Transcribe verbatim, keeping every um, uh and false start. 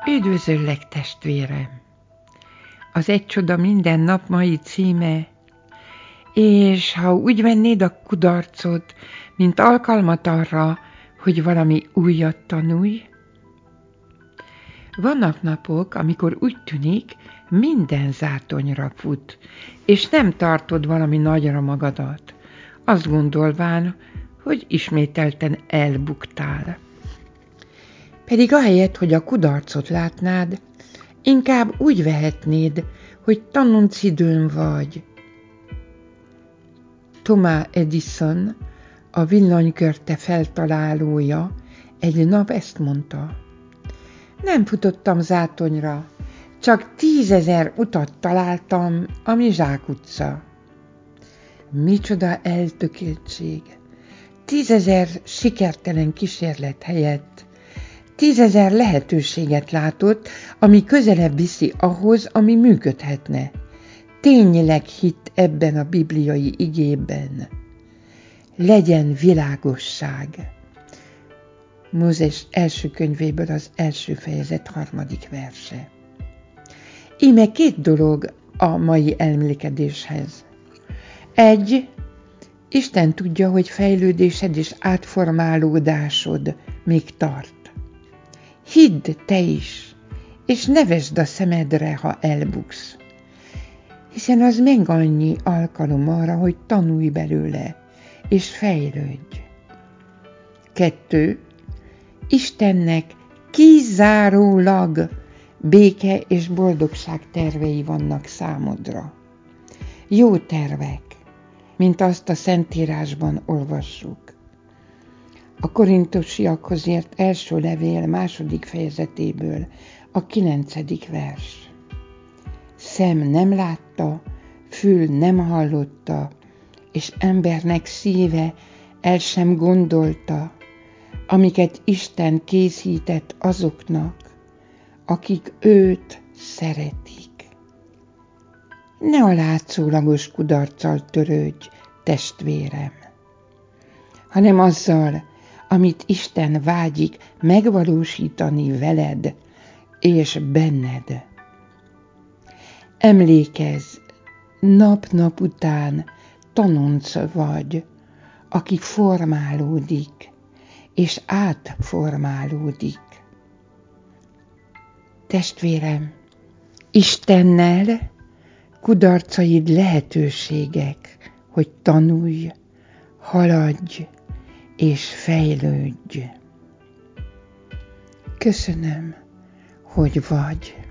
Üdvözöllek, testvérem! Az Egy csoda minden nap mai címe, és ha úgy vennéd a kudarcot, mint alkalmat arra, hogy valami újat tanulj. Vannak napok, amikor úgy tűnik, minden zátonyra fut, és nem tartod valami nagyra magadat, azt gondolván, hogy ismételten elbuktál. Pedig ahelyett, hogy a kudarcot látnád, inkább úgy vehetnéd, hogy tanoncidőn vagy. Thomas Edison, a villanykörte feltalálója, egy nap ezt mondta: nem futottam zátonyra, csak tízezer utat találtam, ami zsákutca. Micsoda eltökéltség! Tízezer sikertelen kísérlet helyett tízezer lehetőséget látott, ami közelebb viszi ahhoz, ami működhetne. Tényleg hitt ebben a bibliai igében. Legyen világosság. Mózes első könyvéből az első fejezet harmadik verse. Íme két dolog a mai elmélkedéshez. Egy, Isten tudja, hogy fejlődésed és átformálódásod még tart. Hidd te is, és ne vesd a szemedre, ha elbuksz, hiszen az meg annyi alkalom arra, hogy tanulj belőle, és fejlődj. Kettő. Istennek kizárólag béke és boldogság tervei vannak számodra. Jó tervek, mint azt a Szentírásban olvassuk. A korintusiakhoz írt első levél második fejezetéből a kilencedik vers. Szem nem látta, fül nem hallotta, és embernek szíve el sem gondolta, amiket Isten készített azoknak, akik őt szeretik. Ne a látszólagos kudarccal törődj, testvérem, hanem azzal, amit Isten vágyik megvalósítani veled és benned. Emlékezz, nap-nap után tanonc vagy, aki formálódik és átformálódik. Testvérem, Istennel kudarcaid lehetőségek, hogy tanulj, haladj és fejlődj. Köszönöm, hogy vagy.